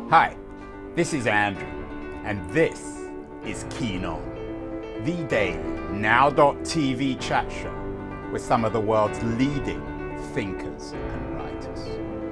Hi, this is Andrew, and this is Keen On, the daily now.tv chat show with some of the world's leading thinkers and writers.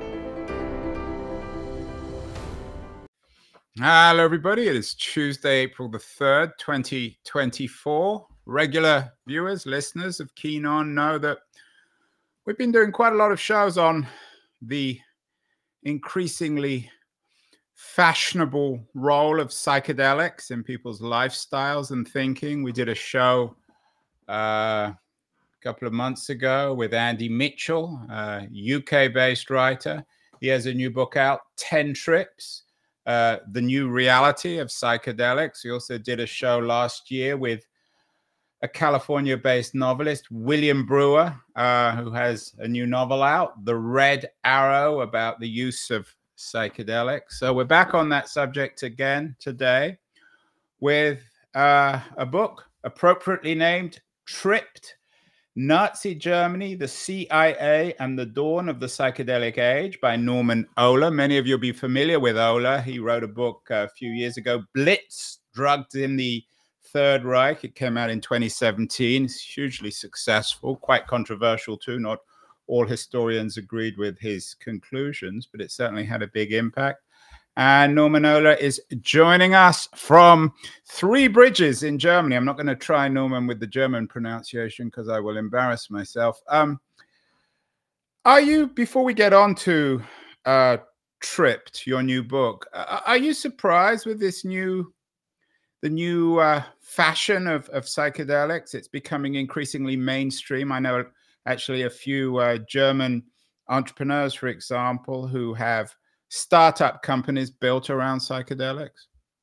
Hello, everybody. It is Tuesday, April the 3rd, 2024. Regular viewers, listeners of Keen On know that we've been doing quite a lot of shows on the increasingly fashionable role of psychedelics in people's lifestyles and thinking. We did a show a couple of months ago with Andy Mitchell, a UK-based writer. He has a new book out, 10 Trips, The New Reality of Psychedelics. We also did a show last year with a California-based novelist, William Brewer, who has a new novel out, The Red Arrow, about the use of psychedelics. So we're back on that subject again today with a book appropriately named Tripped: Nazi Germany, the CIA, and the Dawn of the Psychedelic Age by Norman Ohler. Many of you will be familiar with Ohler. He wrote a book a few years ago, Blitz, Drugs in the Third Reich. It came out in 2017. It's hugely successful, quite controversial too. Not all historians agreed with his conclusions, but it certainly had a big impact. And Norman Ohler is joining us from Three Bridges in Germany. I'm not going to try, Norman, with the German pronunciation because I will embarrass myself. Are you, before we get on to Tripped, your new book, are you surprised with the new fashion of psychedelics? It's becoming increasingly mainstream. I know actually a few German entrepreneurs, for example, who have startup companies built around psychedelics.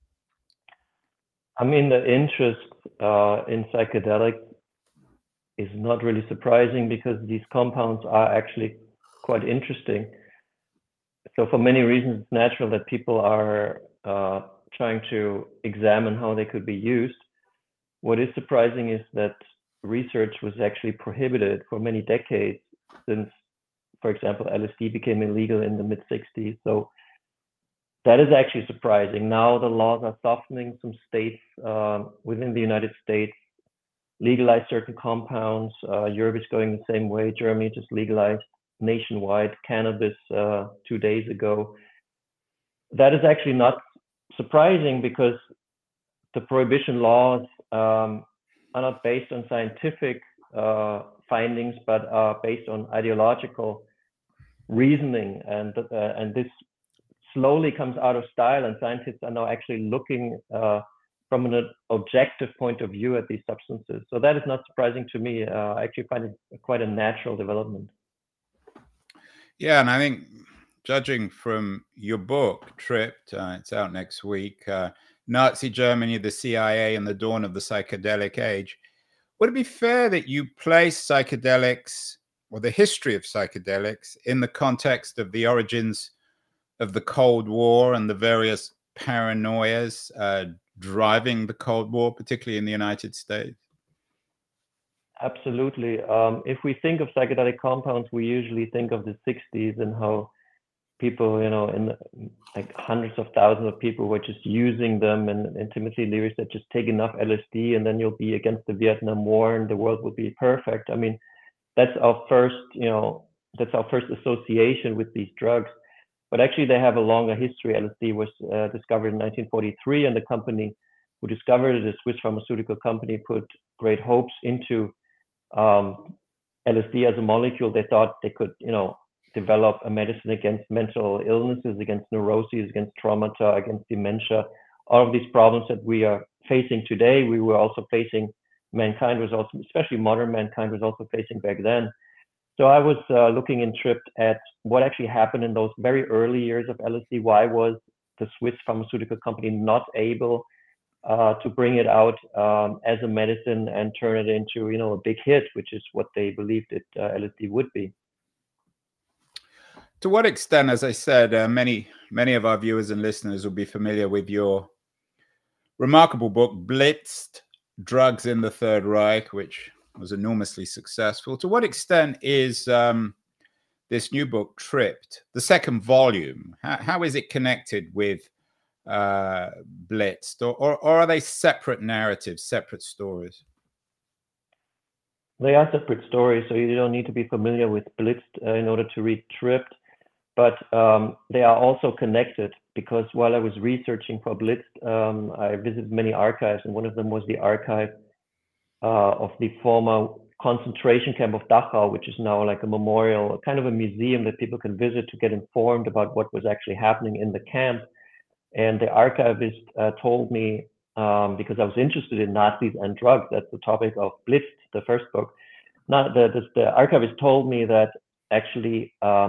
I mean, the interest in psychedelics is not really surprising because these compounds are actually quite interesting. So for many reasons, it's natural that people are trying to examine how they could be used. What is surprising is that research was actually prohibited for many decades since, for example, LSD became illegal in the mid-60s. So that is actually surprising. Now the laws are softening. Some states within the United States legalize certain compounds. Europe is going the same way. Germany just legalized nationwide cannabis 2 days ago. That is actually not surprising because the prohibition laws are not based on scientific findings, but are based on ideological reasoning. And this slowly comes out of style, and scientists are now actually looking from an objective point of view at these substances. So that is not surprising to me. I actually find it quite a natural development. Yeah, and I think judging from your book, Tripped, it's out next week, Nazi Germany, the CIA, and the Dawn of the Psychedelic Age. Would it be fair that you place psychedelics or the history of psychedelics in the context of the origins of the Cold War and the various paranoias driving the Cold War, particularly in the United States? Absolutely. If we think of psychedelic compounds, we usually think of the 60s and how people, like hundreds of thousands of people were just using them, and Timothy Leary said, just take enough LSD and then you'll be against the Vietnam War and the world will be perfect. I mean, that's our first association with these drugs. But actually they have a longer history. LSD was discovered in 1943, and the company who discovered it, a Swiss pharmaceutical company, put great hopes into LSD as a molecule. They thought they could, develop a medicine against mental illnesses, against neuroses, against traumata, against dementia. All of these problems that we are facing today, we were also facing, mankind was also, especially modern mankind was also facing back then. So I was looking in Tripped at what actually happened in those very early years of LSD. Why was the Swiss pharmaceutical company not able to bring it out as a medicine and turn it into, a big hit, which is what they believed LSD would be? To what extent, as I said, many of our viewers and listeners will be familiar with your remarkable book, Blitzed: Drugs in the Third Reich, which was enormously successful. To what extent is the this new book, Tripped, the second volume. How is it connected with Blitzed, or are they separate narratives, separate stories? They are separate stories, so you don't need to be familiar with Blitzed in order to read Tripped, but they are also connected, because while I was researching for Blitzed, I visited many archives, and one of them was the archive of the former concentration camp of Dachau, which is now like a memorial, kind of a museum that people can visit to get informed about what was actually happening in the camp. And the archivist told me, because I was interested in Nazis and drugs, that's the topic of Blitz, the first book. The archivist told me that actually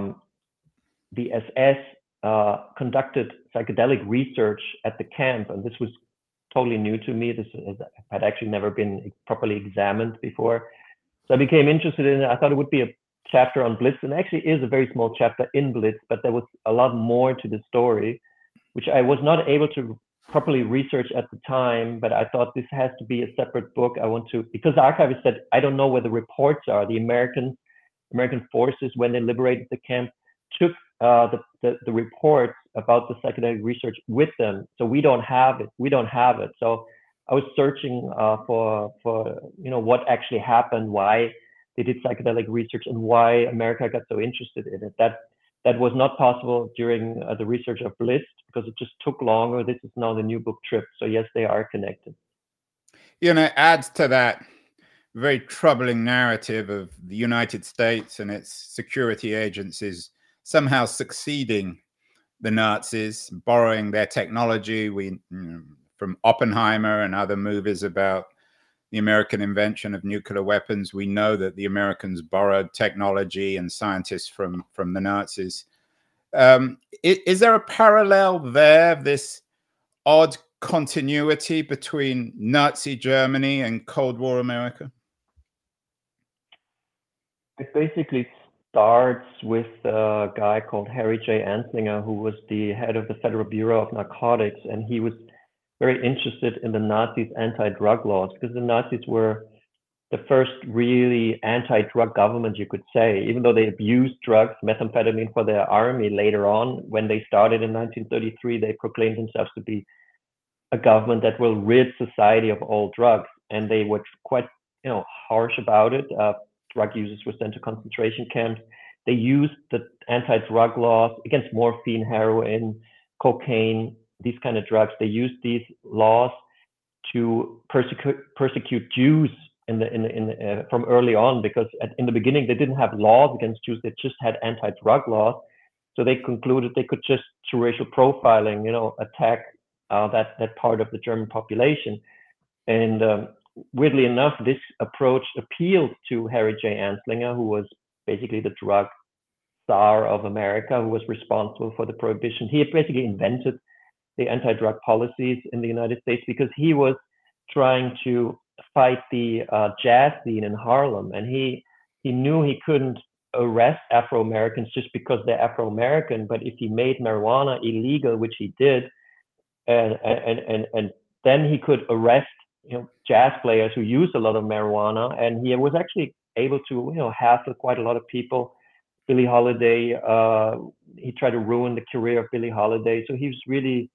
the SS conducted psychedelic research at the camp, and this was totally new to me. This had actually never been properly examined before. So I became interested in it. I thought it would be a chapter on Blitz, and actually is a very small chapter in Blitz, but there was a lot more to the story, which I was not able to properly research at the time, but I thought this has to be a separate book. I want to, because the archivist said, I don't know where the reports are. The American forces, when they liberated the camp, took the reports about the psychedelic research with them. So we don't have it. So I was searching for what actually happened, why they did psychedelic research, and why America got so interested in it. That was not possible during the research of Blitz, because it just took longer. This is now the new book, Trip. So yes, they are connected. It adds to that very troubling narrative of the United States and its security agencies somehow succeeding the Nazis, borrowing their technology. From Oppenheimer and other movies about the American invention of nuclear weapons, we know that the Americans borrowed technology and scientists from the Nazis. Is there a parallel there, this odd continuity between Nazi Germany and Cold War America? It basically starts with a guy called Harry J. Anslinger, who was the head of the Federal Bureau of Narcotics, and he was very interested in the Nazis' anti-drug laws, because the Nazis were the first really anti-drug government, you could say, even though they abused drugs, methamphetamine, for their army later on. When they started in 1933, they proclaimed themselves to be a government that will rid society of all drugs, and they were quite harsh about it. Drug users were sent to concentration camps. They used the anti-drug laws against morphine, heroin, cocaine, these kind of drugs. They used these laws to persecute Jews from early on, because in the beginning they didn't have laws against Jews. They just had anti-drug laws. So they concluded they could just, through racial profiling, attack that part of the German population. And weirdly enough, this approach appealed to Harry J. Anslinger, who was basically the drug czar of America, who was responsible for the prohibition. He basically invented the anti-drug policies in the United States, because he was trying to fight the jazz scene in Harlem, and he knew he couldn't arrest Afro-Americans just because they're Afro-American, but if he made marijuana illegal, which he did, and then he could arrest jazz players who used a lot of marijuana, and he was actually able to hassle quite a lot of people. Billie Holiday, he tried to ruin the career of Billie Holiday, so he was really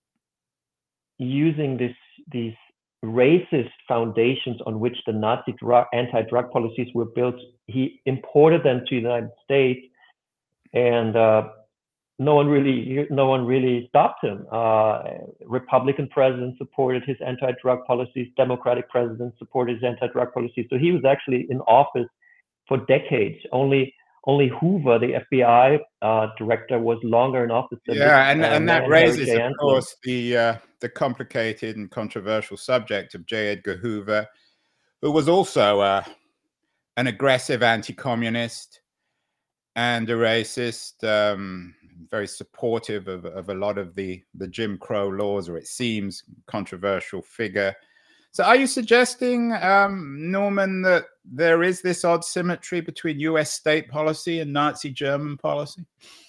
using these racist foundations on which the Nazi anti-drug policies were built. He imported them to the United States, and no one really stopped him. Republican presidents supported his anti-drug policies. Democratic presidents supported his anti-drug policies. So he was actually in office for decades. Only Hoover, the FBI director, was longer in office than and that raises, of course, the complicated and controversial subject of J. Edgar Hoover, who was also an aggressive anti-communist and a racist, very supportive of a lot of the Jim Crow laws, or it seems controversial figure. So are you suggesting, Norman, that there is this odd symmetry between US state policy and Nazi German policy?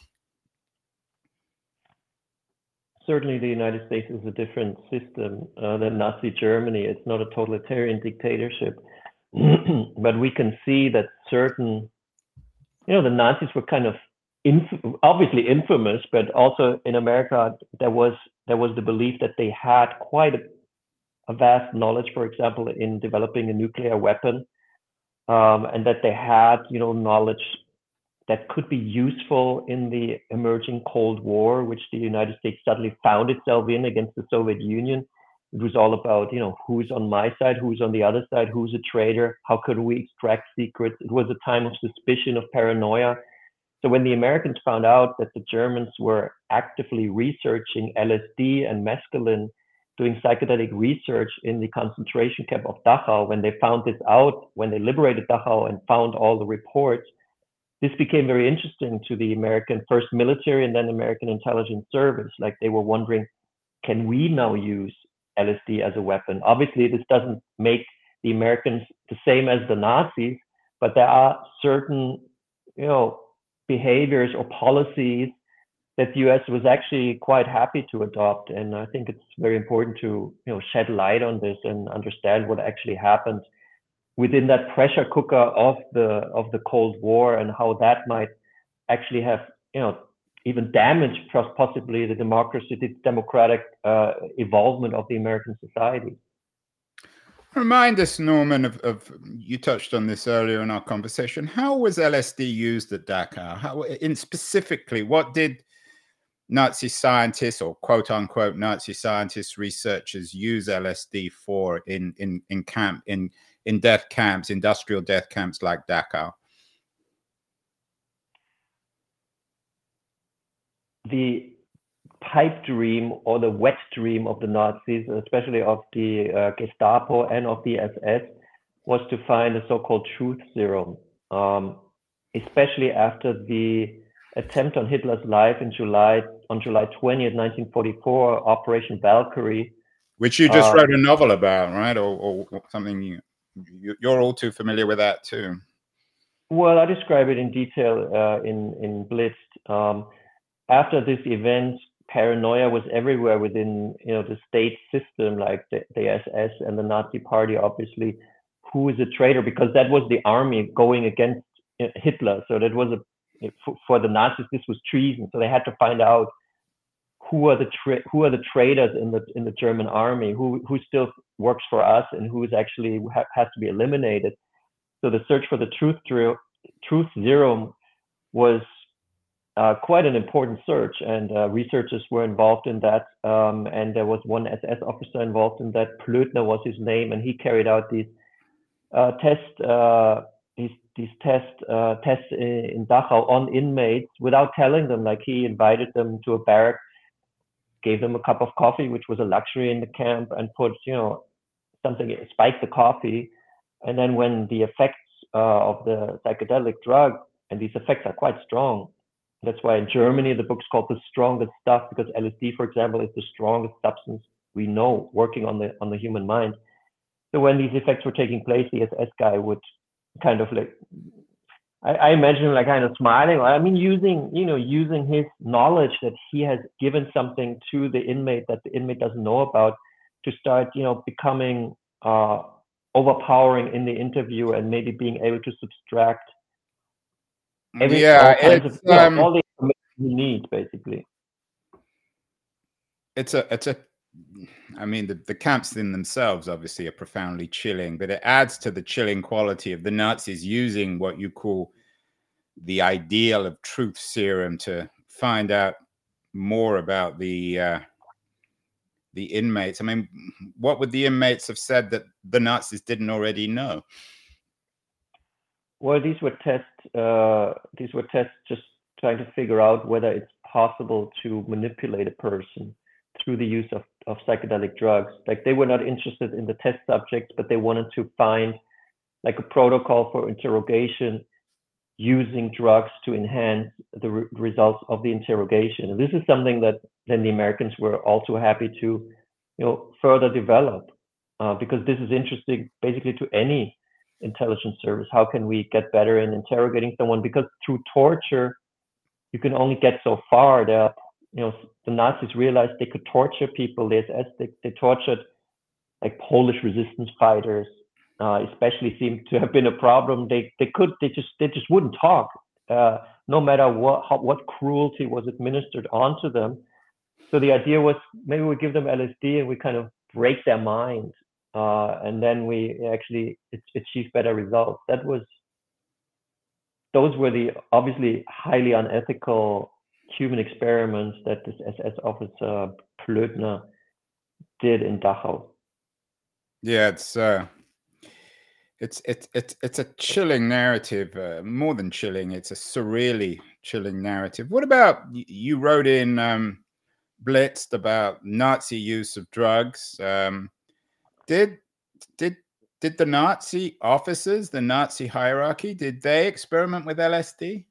Certainly the United States is a different system than Nazi Germany. It's not a totalitarian dictatorship. But we can see that certain the Nazis were kind of obviously infamous, but also in America there was the belief that they had quite a vast knowledge, for example, in developing a nuclear weapon, and that they had knowledge that could be useful in the emerging Cold War, which the United States suddenly found itself in against the Soviet Union. It was all about, who's on my side, who's on the other side, who's a traitor, how could we extract secrets. It was a time of suspicion, of paranoia. So when the Americans found out that the Germans were actively researching LSD and mescaline, doing psychedelic research in the concentration camp of Dachau, when they found this out, when they liberated Dachau and found all the reports, this became very interesting to the American first military and then American intelligence service. Like they were wondering, can we now use LSD as a weapon? Obviously, this doesn't make the Americans the same as the Nazis, but there are certain, behaviors or policies that the US was actually quite happy to adopt. And I think it's very important to, shed light on this and understand what actually happened within that pressure cooker of the Cold War, and how that might actually have even damaged possibly the democracy, the democratic evolvement of the American society. Remind us, Norman, of you touched on this earlier in our conversation. How was LSD used at Dachau? How, specifically, what did Nazi scientists, or quote unquote Nazi scientists, researchers use LSD for in death camps, industrial death camps like Dachau? The pipe dream or the wet dream of the Nazis, especially of the Gestapo and of the SS, was to find a so-called truth serum, especially after the attempt on Hitler's life on July 20th, 1944, Operation Valkyrie. Which you just wrote a novel about, right? Or something you're all too familiar with that too. Well, I describe it in detail in Blitz. After this event, paranoia was everywhere within the state system, like the SS and the Nazi Party, obviously. Who is a traitor? Because that was the army going against Hitler. So that was for the Nazis, this was treason. So they had to find out who are the traitors in the German army, who still works for us, and who is actually has to be eliminated. So the search for the truth serum was quite an important search, and researchers were involved in that. And there was one SS officer involved in that. Plötner was his name, and he carried out these tests in Dachau on inmates without telling them. Like, he invited them to a barrack, gave them a cup of coffee, which was a luxury in the camp, and put something, spiked the coffee, and then when the effects of the psychedelic drug, and these effects are quite strong. That's why in Germany the book's called The Strongest Stuff, because LSD, for example, is the strongest substance we know working on the human mind. So when these effects were taking place, the SS guy would kind of like, I imagine him like kind of smiling. I mean, using his knowledge that he has given something to the inmate that the inmate doesn't know about, to start, becoming overpowering in the interview, and maybe being able to subtract all the information you need, basically. I mean, the camps in themselves obviously are profoundly chilling, but it adds to the chilling quality of the Nazis using what you call the ideal of truth serum to find out more about the inmates. I mean, what would the inmates have said that the Nazis didn't already know? Well, these were tests just trying to figure out whether it's possible to manipulate a person through the use of psychedelic drugs. Like, they were not interested in the test subjects, but they wanted to find like a protocol for interrogation using drugs to enhance the results of the interrogation. And this is something that then the Americans were also happy to, further develop, because this is interesting basically to any intelligence service. How can we get better in interrogating someone? Because through torture, you can only get so far. The Nazis realized they could torture people. The SS, they tortured like Polish resistance fighters, especially seemed to have been a problem. They just wouldn't talk. no matter what cruelty was administered onto them. So the idea was maybe we give them LSD and we kind of break their mind, and then we actually achieve better results. Those were the obviously highly unethical human experiments that this SS officer Plötner did in Dachau. Yeah, it's a chilling narrative, more than chilling. It's a surreally chilling narrative. What about, you wrote in Blitzed about Nazi use of drugs. Did the Nazi officers, the Nazi hierarchy, did they experiment with LSD?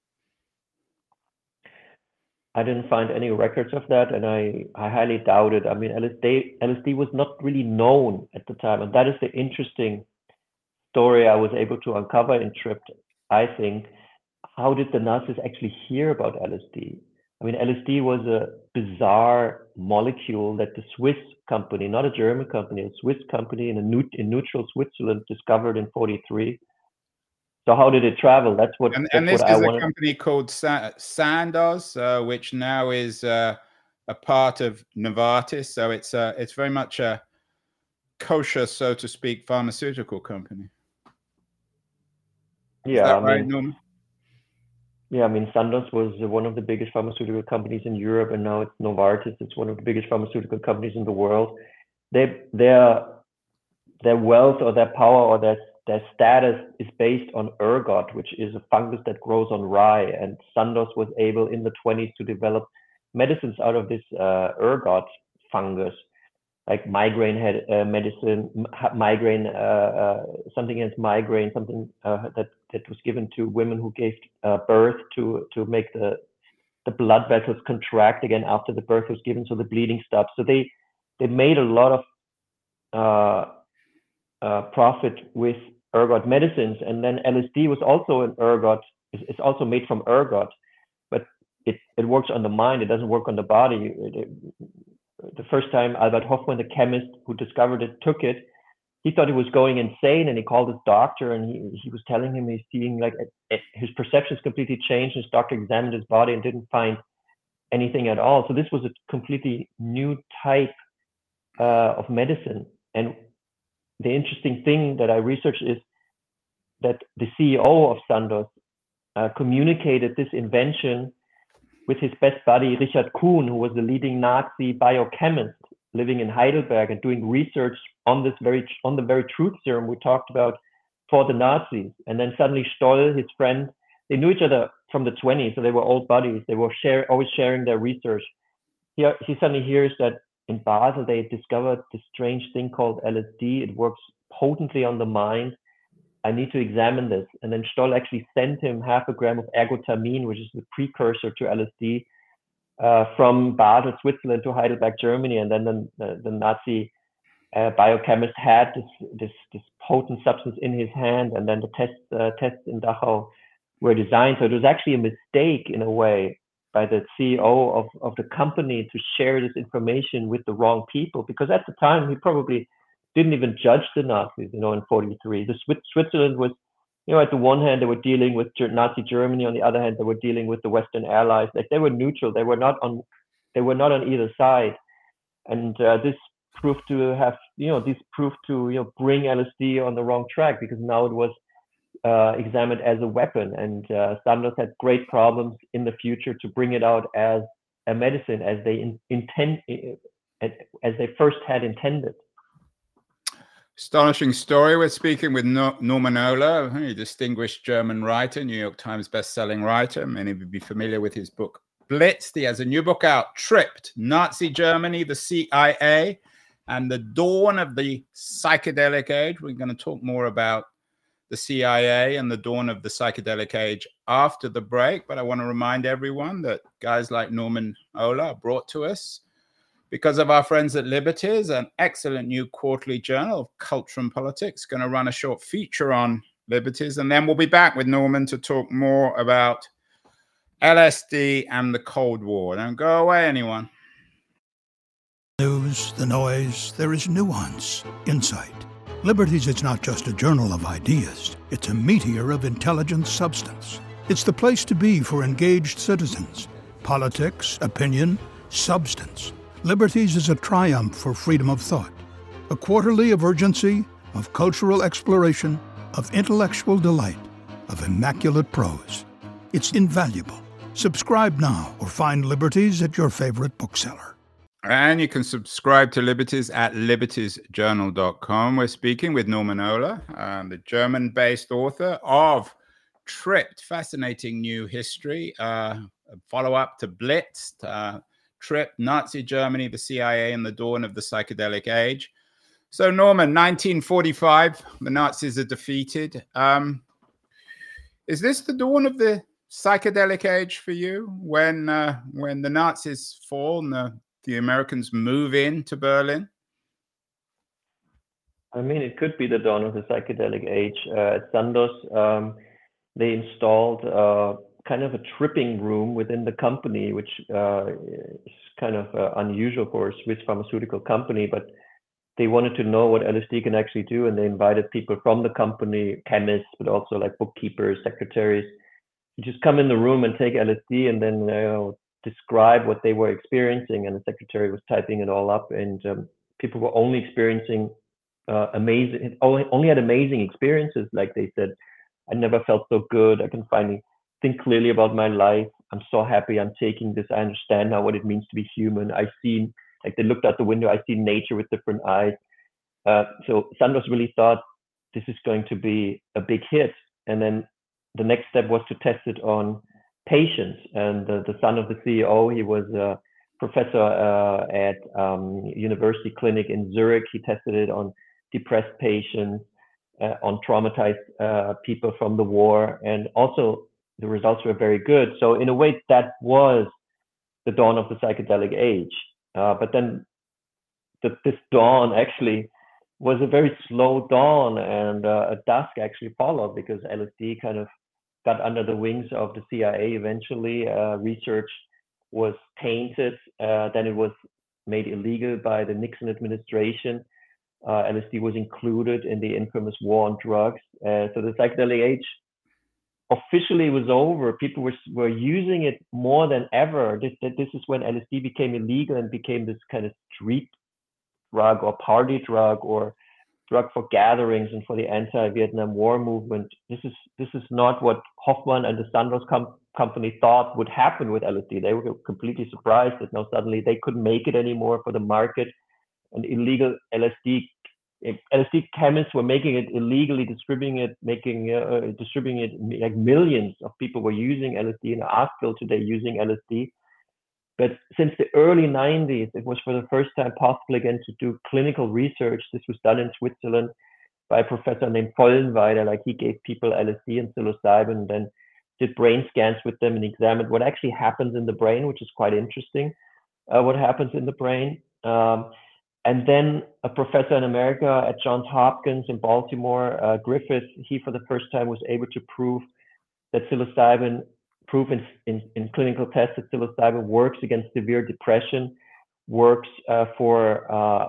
I didn't find any records of that, and I highly doubt it. I mean, LSD was not really known at the time, and that is the interesting story I was able to uncover in Tripped, I think. How did the Nazis actually hear about LSD? I mean, LSD was a bizarre molecule that the Swiss company, not a German company, a Swiss company in neutral Switzerland discovered in 1943. So how did it travel? That's what. And this is a company called Sandoz, which now is a part of Novartis. So it's very much a kosher, so to speak, pharmaceutical company. Yeah, is that right, Norman? Yeah, I mean, Sandoz was one of the biggest pharmaceutical companies in Europe, and now it's Novartis. It's one of the biggest pharmaceutical companies in the world. Their wealth or their power or their status is based on ergot, which is a fungus that grows on rye. And Sandoz was able in the 1920s to develop medicines out of this ergot fungus, like migraine medicine, something against migraine, something that was given to women who gave birth to make the blood vessels contract again after the birth was given, so the bleeding stops. So they made a lot of profit with ergot medicines, and then LSD was also an ergot. It's also made from ergot, but it works on the mind. It doesn't work on the body. The first time Albert Hofmann, the chemist who discovered it, took it, he thought he was going insane, and he called his doctor, and he was telling him he's seeing like his perceptions completely changed. His doctor examined his body and didn't find anything at all. So this was a completely new type of medicine. And the interesting thing that I researched is that the CEO of Sandoz communicated this invention with his best buddy, Richard Kuhn, who was the leading Nazi biochemist living in Heidelberg and doing research on the very truth serum we talked about for the Nazis. And then suddenly Stoll, his friend, they knew each other from the 1920s, so they were old buddies. They were always sharing their research. He suddenly hears that in Basel, they discovered this strange thing called LSD. It works potently on the mind. I need to examine this. And then Stoll actually sent him 0.5 gram of ergotamine, which is the precursor to LSD, from Basel, Switzerland to Heidelberg, Germany. And then the Nazi biochemist had this potent substance in his hand. And then the tests in Dachau were designed. So it was actually a mistake in a way by the CEO of the company to share this information with the wrong people, because at the time he probably didn't even judge the Nazis, in 1943. Switzerland was, at the one hand they were dealing with Nazi Germany, on the other hand they were dealing with the Western Allies. Like they were neutral, they were not on either side, and this proved to bring LSD on the wrong track, because now it was examined as a weapon, and Sandoz had great problems in the future to bring it out as a medicine as they first had intended. Astonishing story. We're speaking with Norman Ohler, a distinguished German writer, New York Times best-selling writer. Many will be familiar with his book Blitzed. He has a new book out, Tripped: Nazi Germany, the CIA, and the Dawn of the Psychedelic Age. We're going to talk more about the CIA and the dawn of the psychedelic age after the break. But I want to remind everyone that guys like Norman Ohler are brought to us because of our friends at Liberties, an excellent new quarterly journal of culture and politics. Going to run a short feature on Liberties, and then we'll be back with Norman to talk more about LSD and the Cold War. Don't go away, anyone. News, the noise, there is nuance, insight. Liberties is not just a journal of ideas. It's a meteor of intelligent substance. It's the place to be for engaged citizens. Politics, opinion, substance. Liberties is a triumph for freedom of thought. A quarterly of urgency, of cultural exploration, of intellectual delight, of immaculate prose. It's invaluable. Subscribe now or find Liberties at your favorite bookseller. And you can subscribe to Liberties at libertiesjournal.com. We're speaking with Norman Ohler, the German-based author of Tripped, fascinating new history, a follow-up to Blitzed, Tripped, Nazi Germany, the CIA, and the dawn of the psychedelic age. So, Norman, 1945, the Nazis are defeated. Is this the dawn of the psychedelic age for you, when the Nazis fall and the Americans move into Berlin? I mean, it could be the dawn of the psychedelic age. At Sandoz, they installed kind of a tripping room within the company, which is kind of unusual for a Swiss pharmaceutical company, but they wanted to know what LSD can actually do, and they invited people from the company, chemists, but also like bookkeepers, secretaries, to just come in the room and take LSD and then describe what they were experiencing, and the secretary was typing it all up, and people were only experiencing only had amazing experiences. Like they said, I never felt so good. I can finally think clearly about my life. I'm so happy I'm taking this. I understand now what it means to be human. Like they looked out the window, I see nature with different eyes. So Sandoz really thought this is going to be a big hit. And then the next step was to test it on patients. And the son of the CEO, he was a professor at University Clinic in Zurich. He tested it on depressed patients, on traumatized people from the war. And also the results were very good. So in a way, that was the dawn of the psychedelic age. But then this dawn actually was a very slow dawn, and a dusk actually followed, because LSD kind of got under the wings of the CIA eventually. Research was tainted. Then it was made illegal by the Nixon administration. LSD was included in the infamous war on drugs. So the psychedelic age officially was over. People were using it more than ever. This is when LSD became illegal and became this kind of street drug or party drug or drug for gatherings and for the anti-Vietnam War movement. This is not what Hoffman and the Sandoz company thought would happen with LSD. They were completely surprised that now suddenly they couldn't make it anymore for the market. And illegal LSD chemists were making it illegally, distributing it, like millions of people were using LSD. In Askville today using LSD. But since the early 90s, it was for the first time possible again to do clinical research. This was done in Switzerland by a professor named Vollenweider. Like, he gave people LSD and psilocybin and then did brain scans with them and examined what actually happens in the brain, which is quite interesting, what happens in the brain. And then a professor in America at Johns Hopkins in Baltimore, Griffith, he for the first time was able to prove that psilocybin, in clinical tests, that psilocybin works against severe depression, works for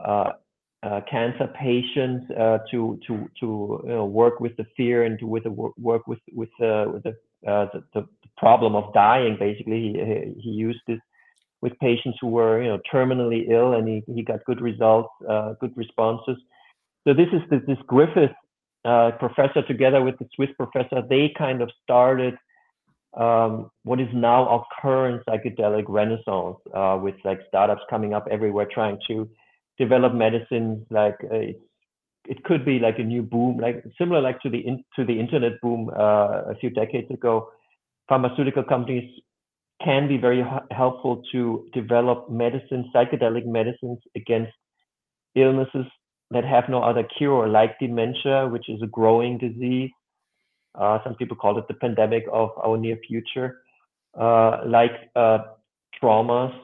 cancer patients, to work with the fear and to work with the problem of dying. Basically, he used this with patients who were terminally ill, and he got good results, good responses. So this is this Griffith professor, together with the Swiss professor, they kind of started what is now our current psychedelic renaissance, with like startups coming up everywhere trying to develop medicines. Like it could be like a new boom, like similar like to the internet boom a few decades ago. Pharmaceutical companies can be very helpful to develop medicines, psychedelic medicines against illnesses that have no other cure, like dementia, which is a growing disease. Some people call it the pandemic of our near future. Like traumas,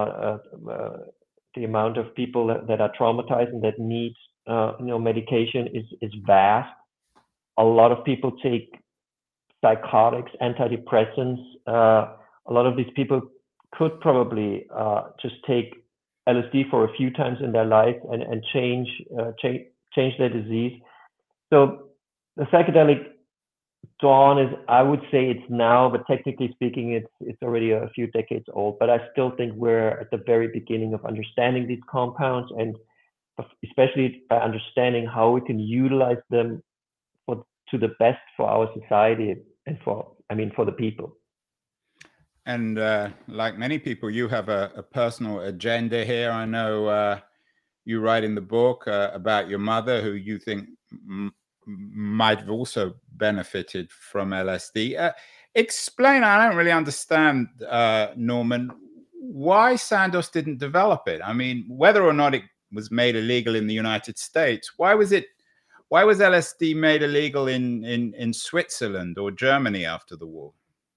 the amount of people that are traumatized and that need medication is vast. A lot of people take psychotics, antidepressants. A lot of these people could probably just take LSD for a few times in their life and change their disease. So the psychedelic dawn is, I would say it's now, but technically speaking, it's already a few decades old. But I still think we're at the very beginning of understanding these compounds, and especially by understanding how we can utilize them to the best for our society and for the people. And like many people, you have a personal agenda here. I know you write in the book about your mother, who you think might have also benefited from LSD. Explain, I don't really understand, Norman, why Sandoz didn't develop it. I mean, whether or not it was made illegal in the United States, why was LSD made illegal in Switzerland or Germany after the war?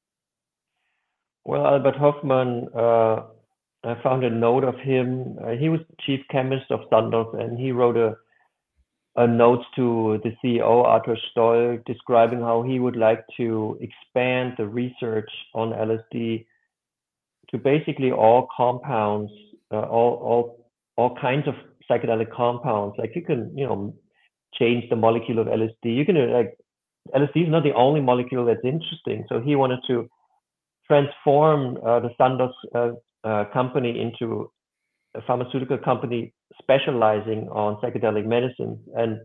Well, Albert Hofmann, I found a note of him. He was chief chemist of Sandoz, and he wrote a note to the CEO, Arthur Stoll, describing how he would like to expand the research on LSD to basically all compounds, all kinds of psychedelic compounds. Like you can, change the molecule of LSD. You can LSD is not the only molecule that's interesting. So he wanted to transform the Sandoz company into a pharmaceutical company specializing on psychedelic medicines. And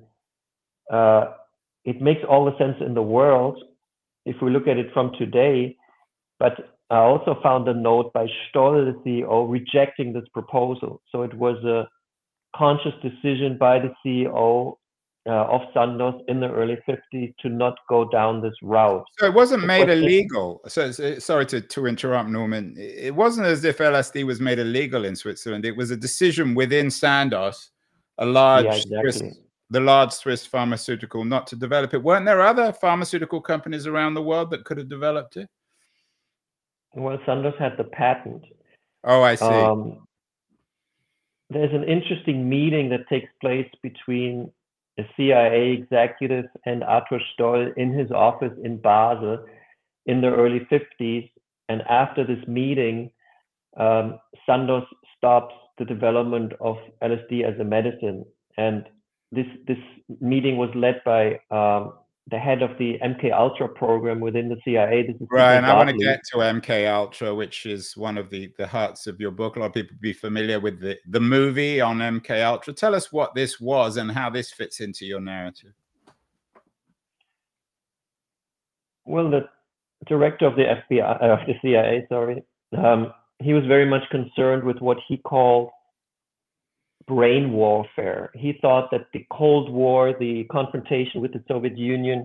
it makes all the sense in the world if we look at it from today. But I also found a note by Stoll, the CEO, rejecting this proposal. So it was a conscious decision by the CEO of Sandoz in the early 50s to not go down this route. So it wasn't made illegal. So sorry to interrupt, Norman. It wasn't as if LSD was made illegal in Switzerland. It was a decision within Sandoz, the large Swiss pharmaceutical, not to develop it. Weren't there other pharmaceutical companies around the world that could have developed it? Well, Sandoz had the patent. Oh, I see. There's an interesting meeting that takes place between a CIA executive and Arthur Stoll in his office in Basel in the early 50s. And after this meeting, Sandoz stops the development of LSD as a medicine. And this meeting was led by the head of the MK Ultra program within the CIA. This is right, and I want to get to MK Ultra, which is one of the hearts of your book. A lot of people be familiar with the movie on MK Ultra. Tell us what this was and how this fits into your narrative. Well, the director of the FBI, of the CIA, he was very much concerned with what he called brain warfare. He thought that the Cold War, the confrontation with the Soviet Union,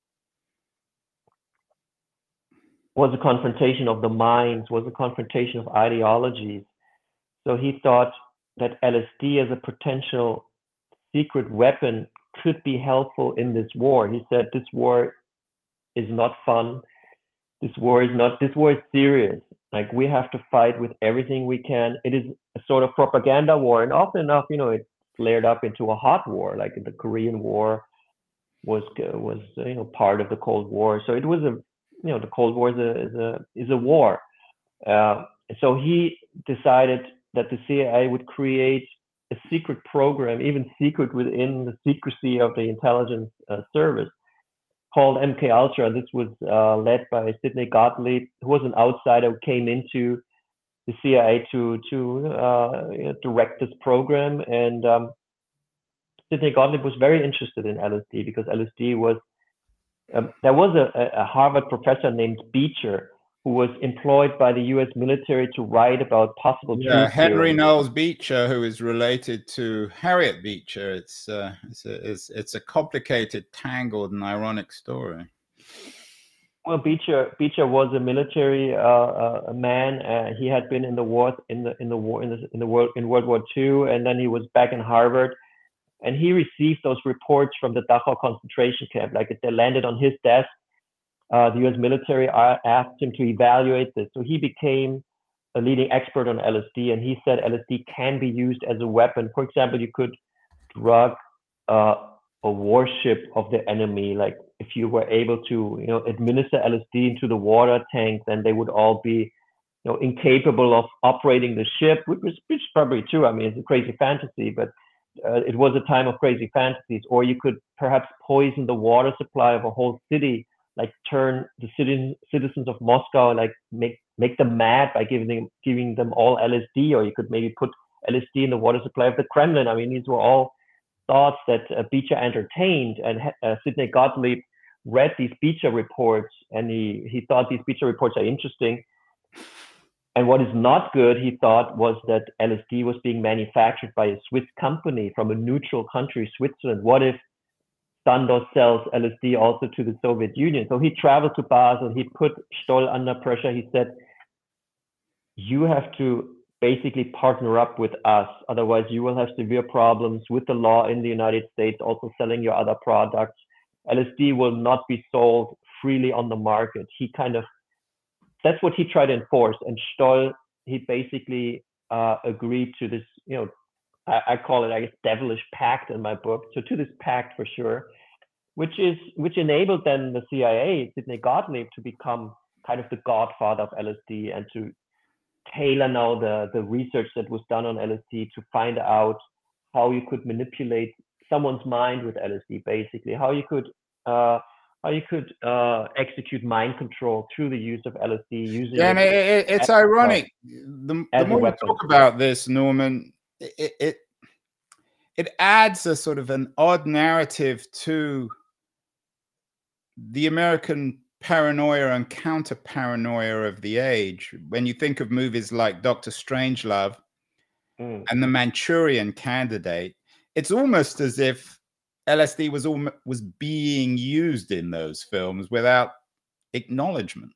was a confrontation of the minds, was a confrontation of ideologies. So he thought that LSD as a potential secret weapon could be helpful in this war. He said, this war is not fun. This war is serious. Like, we have to fight with everything we can. It is a sort of propaganda war, and often enough, it flared up into a hot war, like the Korean War was part of the Cold War. So it was the Cold War is a war. So he decided that the CIA would create a secret program, even secret within the secrecy of the intelligence service, called MK Ultra. This was led by Sidney Gottlieb, who was an outsider who came into the CIA to direct this program. And Sidney Gottlieb was very interested in LSD because LSD was there was a Harvard professor named Beecher who was employed by the U.S. military to write about possible truth Henry theory. Knowles Beecher, who is related to Harriet Beecher. It's a complicated, tangled, and ironic story. Well, Beecher was a military man. He had been in the war in World War II, and then he was back in Harvard, and he received those reports from the Dachau concentration camp. Like, they landed on his desk. The U.S. military asked him to evaluate this, so he became a leading expert on LSD, and he said LSD can be used as a weapon. For example, you could drug a warship of the enemy. Like, if you were able to, administer LSD into the water tanks, then they would all be, incapable of operating the ship, which is probably true. I mean, it's a crazy fantasy, but it was a time of crazy fantasies. Or you could perhaps poison the water supply of a whole city like turn the citizens of Moscow, like make them mad by giving them all LSD, or you could maybe put LSD in the water supply of the Kremlin. I mean, these were all thoughts that Beecher entertained, and Sidney Gottlieb read these Beecher reports, and he thought these Beecher reports are interesting. And what is not good, he thought, was that LSD was being manufactured by a Swiss company from a neutral country, Switzerland. What if Sandoz sells LSD also to the Soviet Union? So he traveled to Basel. He put Stoll under pressure. He said, you have to basically partner up with us. Otherwise, you will have severe problems with the law in the United States, also selling your other products. LSD will not be sold freely on the market. That's what he tried to enforce. And Stoll, he basically agreed to this, I call it, I guess, devilish pact in my book. So to this pact for sure, which enabled then the CIA, Sidney Gottlieb, to become kind of the godfather of LSD and to tailor now the research that was done on LSD to find out how you could manipulate someone's mind with LSD, basically, how you could execute mind control through the use of LSD. And it's ironic. The more we talk about this, Norman, it adds a sort of an odd narrative to the American paranoia and counter paranoia of the age. When you think of movies like Dr. Strangelove and The Manchurian Candidate, it's almost as if LSD was being used in those films without acknowledgement.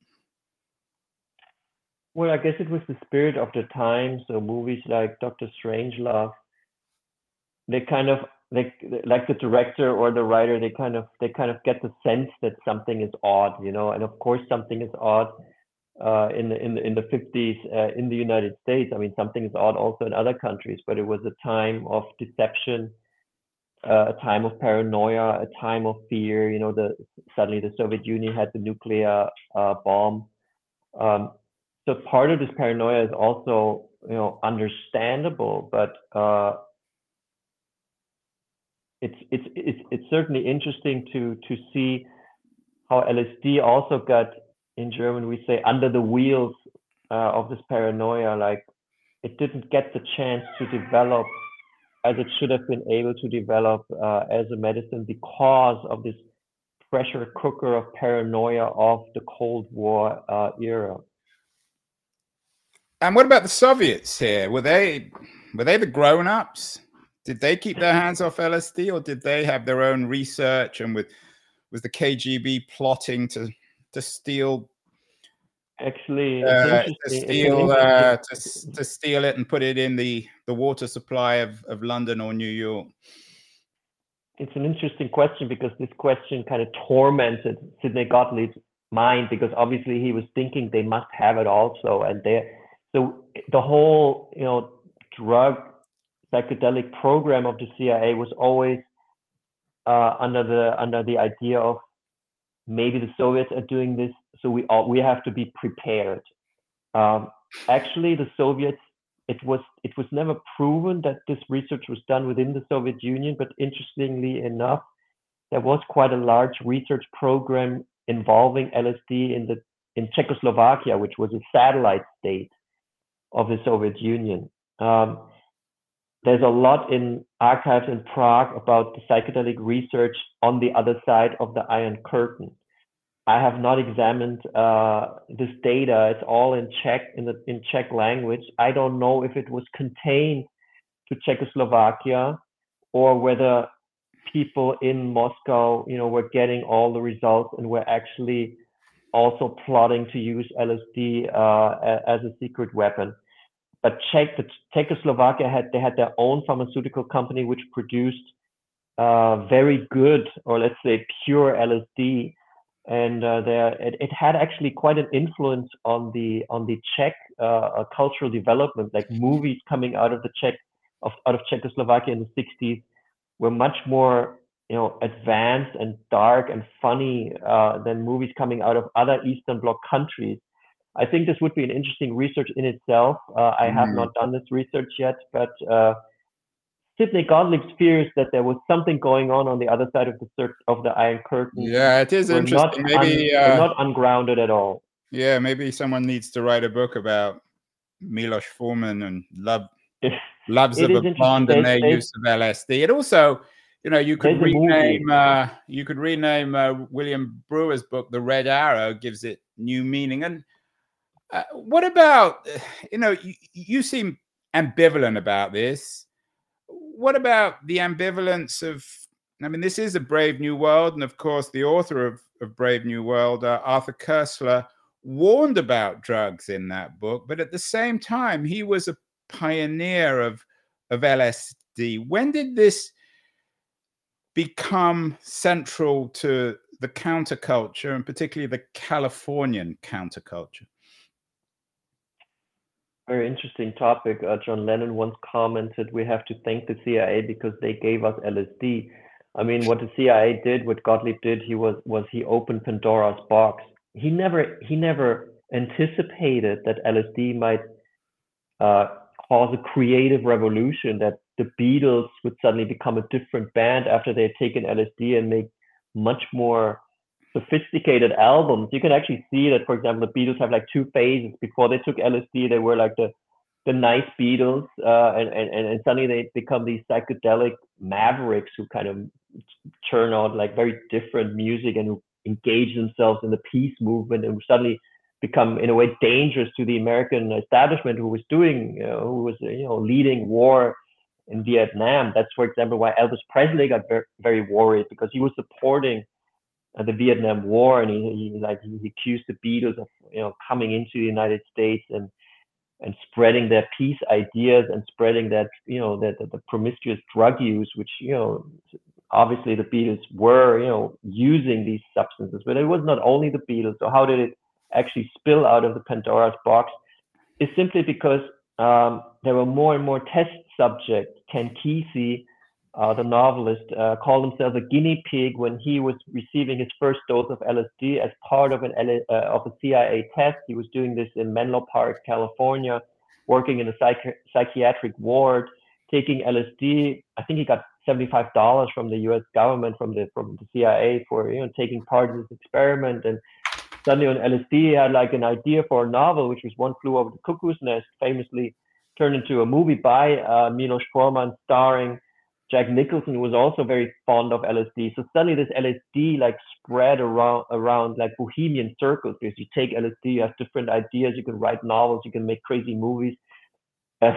Well, I guess it was the spirit of the time. So movies like Dr. Strangelove, like the director or the writer, they kind of get the sense that something is odd, and of course something is odd in the 50s in the United States. I mean, something is odd also in other countries, but it was a time of deception, a time of paranoia, a time of fear. Suddenly the Soviet Union had the nuclear bomb. So part of this paranoia is also, understandable, but it's certainly interesting to see how LSD also got, in German we say, under the wheels of this paranoia. Like, it didn't get the chance to develop as it should have been able to develop as a medicine because of this pressure cooker of paranoia of the Cold War era. And what about the Soviets here? Were they the grown-ups? Did they keep their hands off LSD, or did they have their own research? And was the KGB plotting to steal? Actually, to steal it and put it in the water supply of London or New York? It's an interesting question, because this question kind of tormented Sidney Gottlieb's mind, because obviously he was thinking they must have it also, and so the whole drug psychedelic program of the CIA was always under the idea of maybe the Soviets are doing this, so we have to be prepared. Actually, the Soviets, it was never proven that this research was done within the Soviet Union, but interestingly enough, there was quite a large research program involving LSD in Czechoslovakia, which was a satellite state of the Soviet Union. There's a lot in archives in Prague about the psychedelic research on the other side of the Iron Curtain. I have not examined this data. It's all in Czech, in Czech language. I don't know if it was contained to Czechoslovakia or whether people in Moscow, were getting all the results and were actually also plotting to use LSD as a secret weapon. But Czechoslovakia had their own pharmaceutical company which produced very good, or let's say pure LSD, and it had actually quite an influence on the Czech cultural development. Like, movies coming out of out of Czechoslovakia in the 60s were much more advanced and dark and funny than movies coming out of other Eastern Bloc countries. I think this would be an interesting research in itself. I have not done this research yet, but Sidney Gottlieb's fears that there was something going on the other side of the Iron Curtain. Yeah, it is interesting. Maybe were not ungrounded at all. Yeah, maybe someone needs to write a book about Milos Forman and loves of a blonde and their use of LSD. It also, you could rename William Brewer's book, The Red Arrow, gives it new meaning. And what about, you seem ambivalent about this. What about the ambivalence of, this is A Brave New World, and of course the author of Brave New World, Arthur Koestler, warned about drugs in that book, but at the same time, he was a pioneer of LSD. When did this become central to the counterculture, and particularly the Californian counterculture? Very interesting topic. John Lennon once commented, we have to thank the CIA because they gave us LSD. What the CIA did, what Gottlieb did, he opened Pandora's box. He never anticipated that LSD might cause a creative revolution, that the Beatles would suddenly become a different band after they had taken LSD and make much more sophisticated albums. You can actually see that, for example, the Beatles have like two phases. Before they took LSD, they were like the nice Beatles, and suddenly they become these psychedelic mavericks who kind of churn out like very different music and who engage themselves in the peace movement, and suddenly become in a way dangerous to the American establishment who was leading war in Vietnam. That's, for example, why Elvis Presley got very, very worried, because he was supporting the Vietnam War, and he accused the Beatles of coming into the United States and spreading their peace ideas and spreading that the promiscuous drug use, which obviously the Beatles were using these substances, but it was not only the Beatles. So how did it actually spill out of the Pandora's box? It's simply because there were more and more test subjects. Ken Kesey, the novelist, called himself a guinea pig when he was receiving his first dose of LSD as part of a CIA test. He was doing this in Menlo Park, California, working in a psychiatric ward, taking LSD. I think he got $75 from the U.S. government, from the CIA, for taking part in this experiment. And suddenly on LSD, he had like an idea for a novel, which was One Flew Over the Cuckoo's Nest, famously turned into a movie by Milos Forman, starring Jack Nicholson, who was also very fond of LSD. So suddenly this LSD like spread around like bohemian circles, because you take LSD, you have different ideas, you can write novels, you can make crazy movies. Ken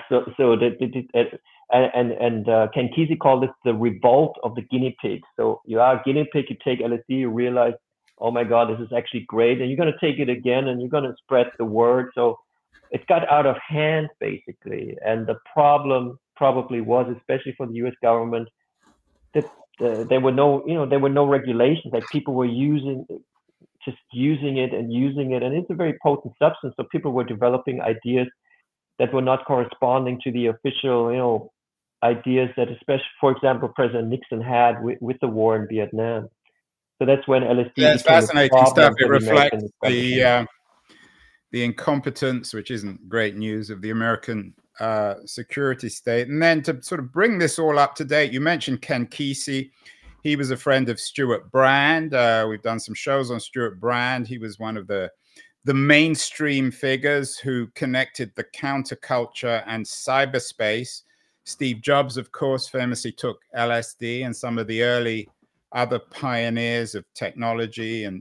Kesey called this the revolt of the guinea pig. So you are a guinea pig, you take LSD, you realize, oh my God, this is actually great, and you're going to take it again, and you're going to spread the word. So it got out of hand, basically. And the problem probably was, especially for the U.S. government, that there were no regulations. Like people were using it, and it's a very potent substance. So people were developing ideas that were not corresponding to the official, ideas that, especially, for example, President Nixon had with the war in Vietnam. So that's when LSD. Yeah, it's fascinating stuff. It reflects the incompetence, which isn't great news, of the American security state. And then to sort of bring this all up to date, you mentioned Ken Kesey. He was a friend of Stewart Brand. We've done some shows on Stewart Brand. He was one of the mainstream figures who connected the counterculture and cyberspace. Steve Jobs, of course, famously took LSD, and some of the early other pioneers of technology and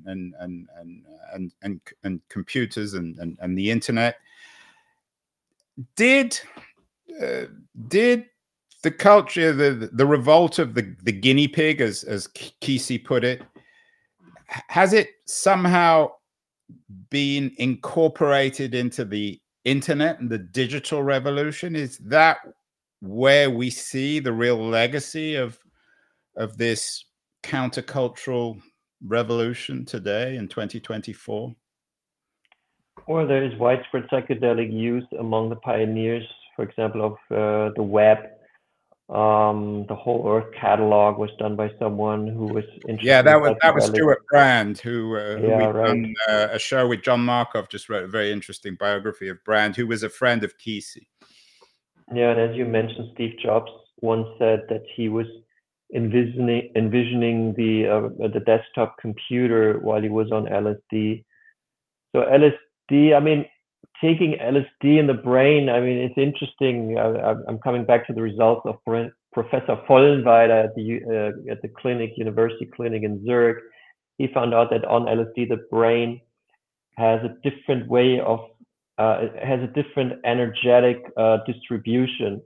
computers and the internet. Did the culture, the revolt of the guinea pig, as Kesey put it, has it somehow been incorporated into the internet and the digital revolution? Is that where we see the real legacy of this countercultural revolution today in 2024? Or there is widespread psychedelic use among the pioneers, for example, of the web. The whole Earth catalog was done by someone who was interested. Yeah, that was Stewart Brand, who done a show with John Markoff, just wrote a very interesting biography of Brand, who was a friend of Kesey. Yeah, and as you mentioned, Steve Jobs once said that he was envisioning the desktop computer while he was on LSD. So LSD, I mean, taking LSD in the brain, I mean, it's interesting. I'm coming back to the results of Professor Vollenweider at the clinic, University Clinic in Zurich. He found out that on LSD, the brain has a different way of, it has a different energetic distribution.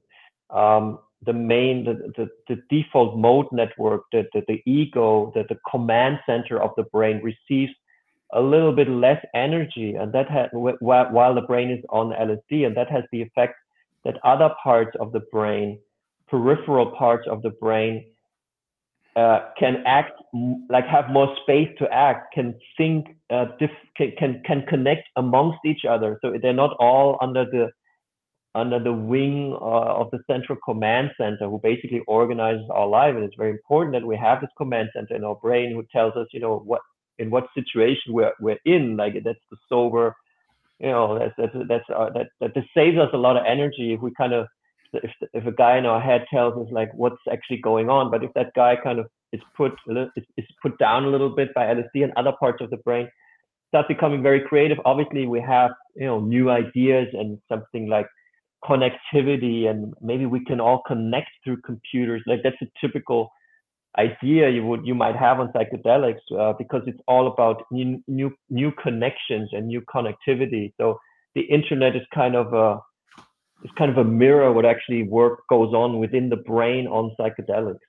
The default mode network, the ego, the command center of the brain receives a little bit less energy, and that while the brain is on LSD, and that has the effect that other parts of the brain, peripheral parts of the brain, can act, like have more space to act, can think, can connect amongst each other. So they're not all under the wing of the central command center, who basically organizes our life. And it's very important that we have this command center in our brain who tells us, you know, in what situation we're in. Like, that's the sober, you know, that saves us a lot of energy if we kind of, if a guy in our head tells us like what's actually going on. But if that guy kind of is put down a little bit by LSD, and other parts of the brain start becoming very creative, obviously we have, you know, new ideas and something like connectivity, and maybe we can all connect through computers. Like, that's a typical idea you might have on psychedelics, because it's all about new connections and new connectivity. So the internet is kind of a mirror what actually goes on within the brain on psychedelics.